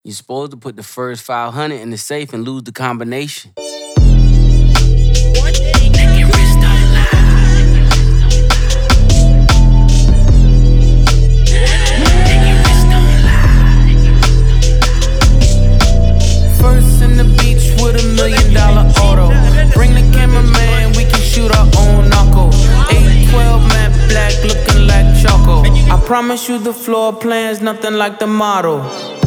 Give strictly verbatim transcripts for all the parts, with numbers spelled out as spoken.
You're supposed to put the first five hundred in the safe and lose the combination. First in the beach with a million dollar auto. Bring the cameraman, we can shoot our own knuckle. eight twelve matte black, looking like Choco. I promise you the floor plan's nothing like the model.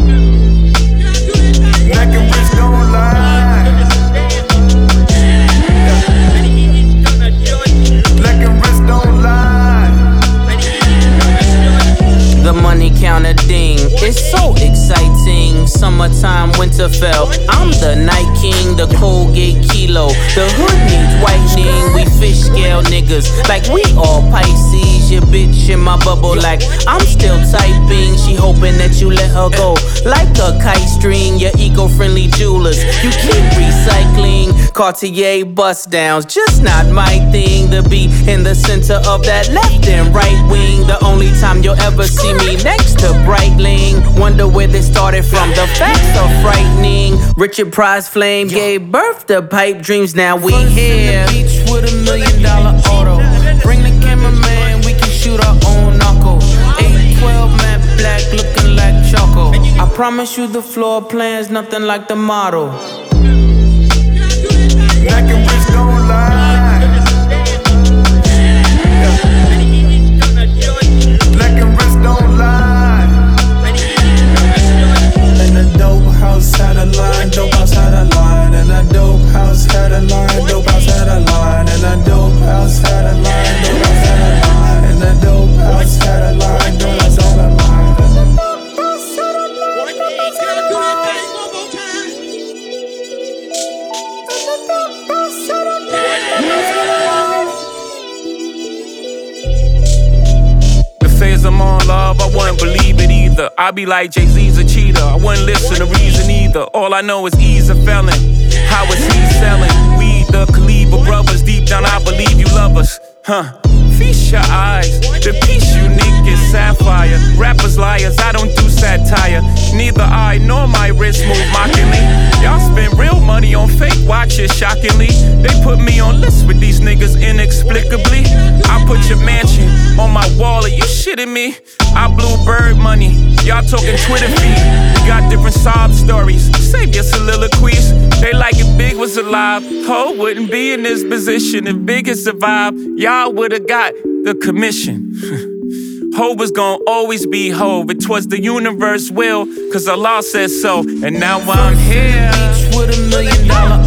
Neck and wrist don't lie. Neck and wrist don't lie. The money counter ding, it's so exciting. Summertime, Winterfell. I'm the Night King, the Colgate Kilo. The hood needs whitening. We fish scale niggas like we all Pisces. Your bitch in my bubble like I'm still typing. She hoping that you let her go like a kite string. Your eco-friendly jewelers, you keep recycling. Cartier bust downs, just not my thing. To be in the center of that left and right wing. The only time you'll ever see me next to Breitling. Wonder where this started from, the facts are frightening. Richard Price Flame gave birth to pipe dreams, now we First here in the beach with a million dollar auto. Bring the cameraman, we can shoot our own knuckle. eight twelve matte black, looking like Choco. I promise you the floor plan's nothing like the model. Neck and wrist don't lie. Neck and wrist don't lie. And a dope house had a line, dope house had a line. And a dope house had a line, dope house had a line. And a dope house had a line, dope house had a line. And a dope house had a line, dope house had a line. I'm on love, I wouldn't believe it either. I be like Jay-Z's a cheater, I wouldn't listen to reason either. All I know is he's a felon. How is he selling? We the Kaliber brothers, deep down I believe you love us. Huh, feast your eyes, the piece unique is sapphire. Rappers liars, I don't do satire. Neither I nor my wrist move mockingly. Y'all spend real money on fake watches, shockingly. They put me on lists with these niggas inexplicably. I put your mansion on my wall, are you shitting me? I blew bird money, y'all talking Twitter feed. We got different sob stories, save your soliloquies. They like if Big was alive, Ho wouldn't be in this position. If Big had survived, y'all would've got the commission. Hov was gon' always be Hov. It was the universe will, cause Allah said so. And now I'm here with a million dollar